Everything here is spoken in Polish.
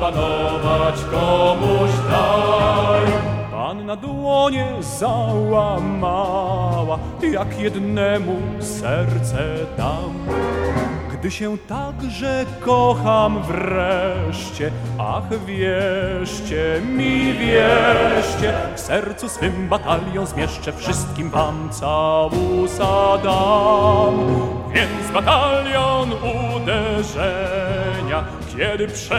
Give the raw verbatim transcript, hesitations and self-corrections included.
zapanować komuś daj. Panna dłonie załamała, jak jednemu serce dam. Gdy się także kocham wreszcie, ach wierzcie mi, wierzcie, w sercu swym batalion zmieszczę, wszystkim wam całusa dam. Więc batalion uderzenia, kiedy prze